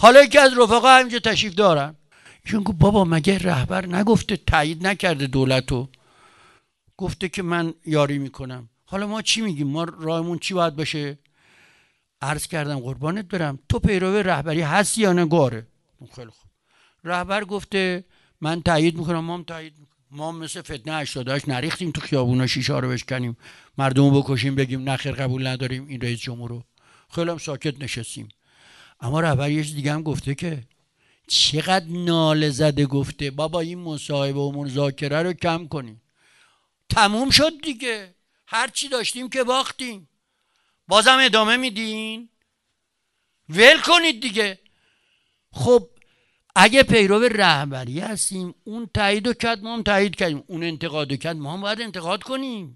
حالا یکی از رفقا همینجا تشریف دارن، ایشون گفت بابا مگه رهبر نگفته، تایید نکرده دولتو، گفته که من یاری میکنم، حالا ما چی میگیم؟ ما راهمون چی باید باشه؟ عرض کردم قربانت برم تو پیرو رهبری هستی یا نه؟ گاره. خیلی خوب. رهبر گفته من تایید میکنم، ما هم تایید میکنم. ما مثل فتنه 88 نریختیم تو خیابونا شیشه رو بشکنیم، مردمو بکشیم، بگیم نخیر قبول نداریم این رئیس جمهور رو. خیلی هم ساکت نشستیم. اما رهبر یه چیز دیگه هم گفته که چقدر ناله زده، گفته بابا این مصاحبه و مذاکره رو کم کنیم، تموم شد دیگه، هر چی داشتیم که باختیم، بازم ادامه میدین؟ ول کنید دیگه. خب اگه پیرو رهبری هستیم، اون تایید کرد ما هم تایید کردیم، اون انتقاد کرد ما هم باید انتقاد کنیم.